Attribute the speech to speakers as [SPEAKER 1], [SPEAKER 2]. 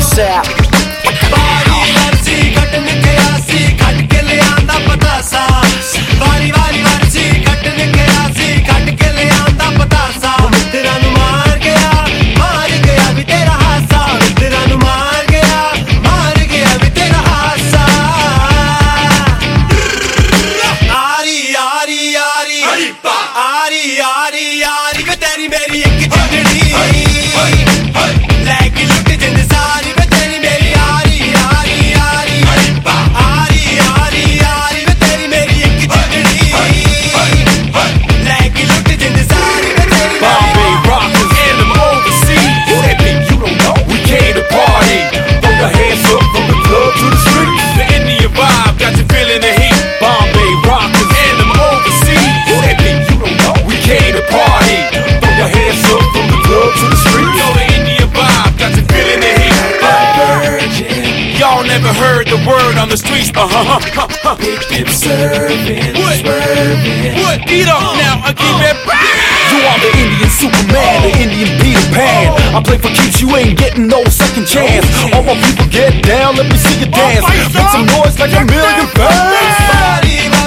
[SPEAKER 1] ASAP.
[SPEAKER 2] यारी वे तेरी मेरी एक जिंदड़ी लैके लुट जिंद सारी वे तेरी मेरी यारी यारी यारी यारी यारी यारी वे तेरी मेरी एक जिंदड़ी लैके लुट जिंद सारी वे तेरी
[SPEAKER 3] Bombay rockers and them overseas. They think you don't know we came to party. Throw your hands up from the club to the street. The Indian vibe got you feeling the heat. Bombay rockers and them overseas. They think you don't know we came to party. Throw your hands up from the club to the street. Yo, the Indian vibe got you feeling the heat. Virgin. Y'all never heard the word on the streets. Big dip serving, swerving. What? Eat up now, I keep it back.
[SPEAKER 1] You are the Indian Superman, the Indian Peter Pan. I play for keeps, you ain't getting no second chance. All my people get down, let me see you dance. Make some noise like a million fans.